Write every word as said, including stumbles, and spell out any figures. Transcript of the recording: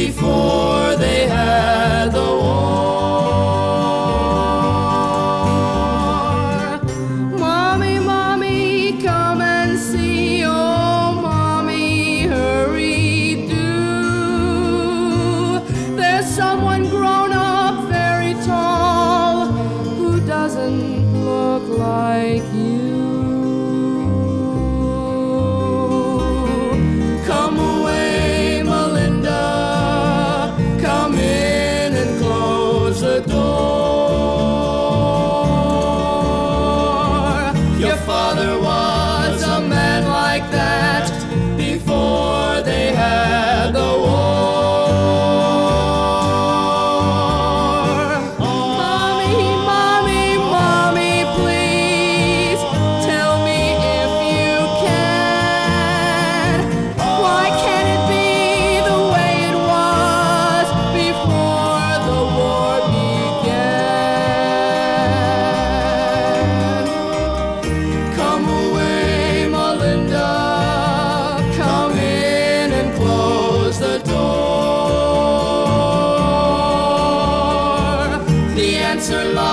before they had the war. Mommy, Mommy, come and see. Oh, Mommy, hurry do. There's someone grown up very tall who doesn't look like you. Come away, Melinda, come in and close the door. Your father was a man like that before they had the war. Mommy, Mommy, Mommy, please tell me if you can. Why can't it be the way it was before the war began? Come away, Melinda, come in and close the door. The answer lies